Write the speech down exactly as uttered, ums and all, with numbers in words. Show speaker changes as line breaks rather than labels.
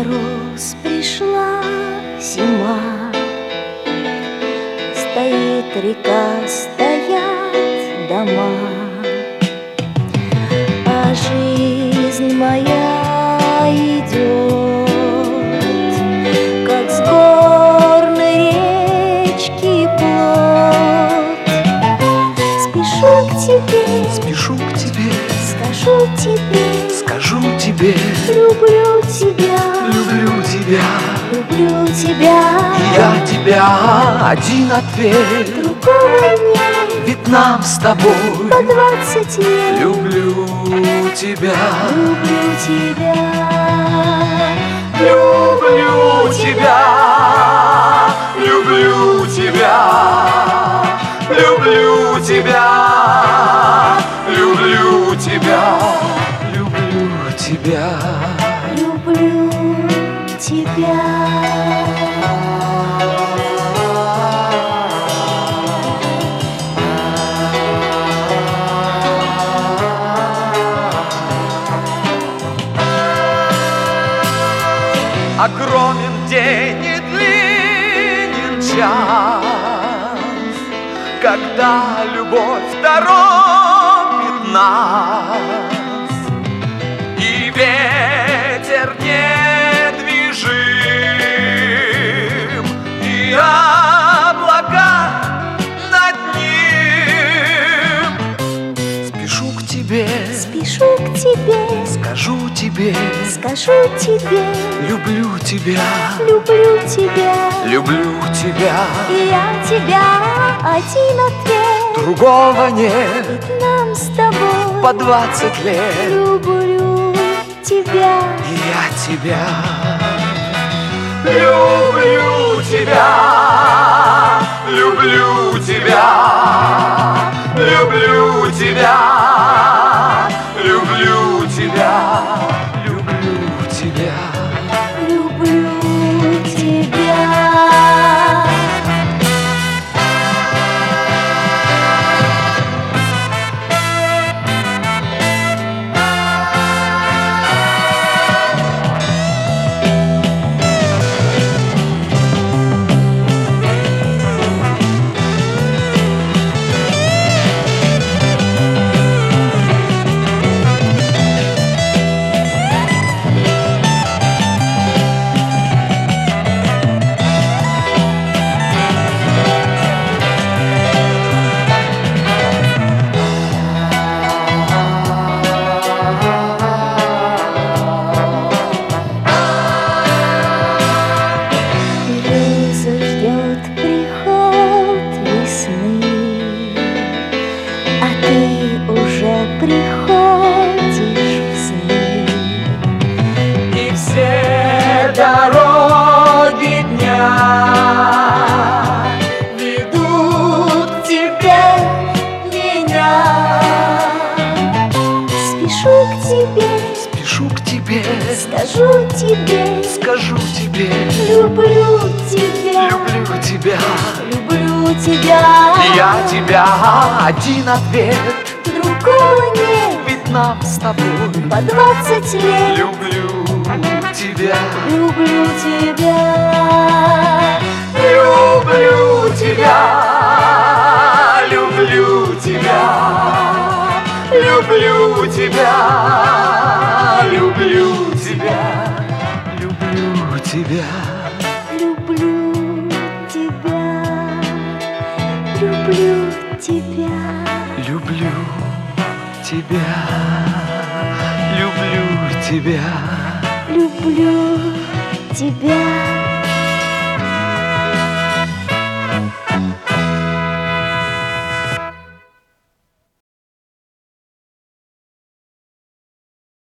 мороз, пришла зима. Стоит река, стоят дома, а жизнь моя идет, как с горной речки плот. Спешу к тебе,
спешу к тебе,
скажу тебе,
скажу тебе,
люблю тебя,
люблю тебя,
люблю тебя.
я тебя, один ответ,
Другого нет,
ведь нам с тобой
по двадцать лет.
люблю тебя,
Люблю тебя,
люблю тебя, люблю тебя, люблю тебя, люблю тебя, люблю тебя.
люблю тебя.
Огромен день и длинен час, когда любовь торопит нас, и ветер недвижим, и облака над ним. Спешу к тебе,
Спешу к тебе,
скажу тебе,
скажу тебе,
люблю тебя,
люблю тебя.
люблю тебя.
И я тебя, один ответ,
Другого нет,
ведь нам с тобой
по двадцать лет,
люблю тебя.
и я тебя. Люблю тебя, люблю тебя, люблю тебя, люблю тебя, люблю тебя.
Люблю тебя. Приходишь в сны,
И все дороги дня ведут к тебе меня.
спешу к тебе,
Спешу к тебе,
скажу тебе,
скажу тебе,
люблю тебя,
люблю тебя.
люблю тебя.
Я тебя, один ответ,
Другого нет,
ведь нам с тобой
по двадцать лет.
люблю тебя,
Люблю тебя,
люблю тебя, люблю тебя, люблю тебя, люблю тебя, люблю тебя.
люблю тебя, люблю тебя.
Люблю тебя, люблю тебя.
Люблю тебя.